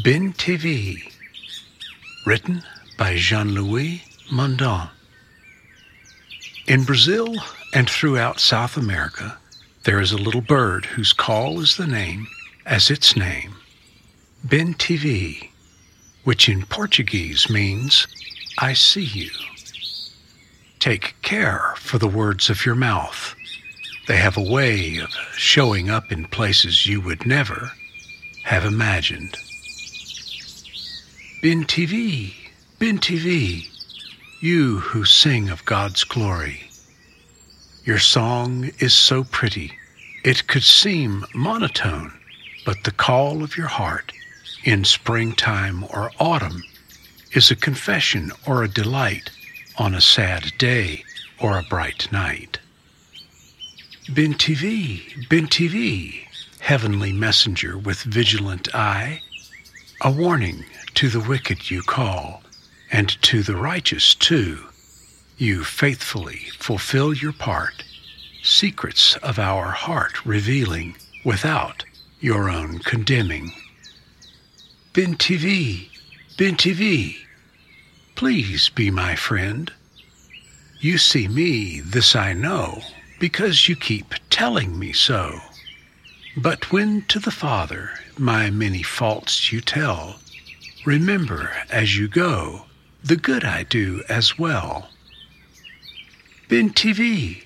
Ben TV, written by Jean-Louis Mondon. In Brazil and throughout South America, there is a little bird whose call is the name as its name, Ben TV, which in Portuguese means, I see you. Take care for the words of your mouth. They have a way of showing up in places you would never have imagined. Ben TV, you who sing of God's glory. Your song is so pretty, it could seem monotone, but the call of your heart in springtime or autumn is a confession or a delight on a sad day or a bright night. Ben TV, heavenly messenger with vigilant eye, a warning to the wicked you call, and to the righteous too. You faithfully fulfill your part, secrets of our heart revealing without your own condemning. Ben TV, please be my friend. You see me, this I know, because you keep telling me so. But when to the Father my many faults you tell, remember as you go the good I do as well. Ben TV,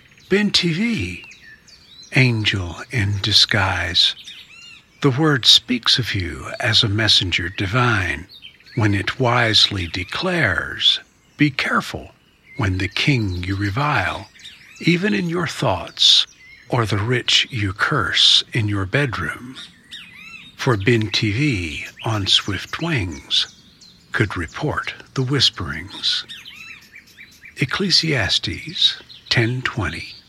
angel in disguise, the word speaks of you as a messenger divine when it wisely declares, be careful when the king you revile, even in your thoughts, or the rich you curse in your bedroom. For Ben TV on swift wings could report the whisperings. Ecclesiastes 10:20.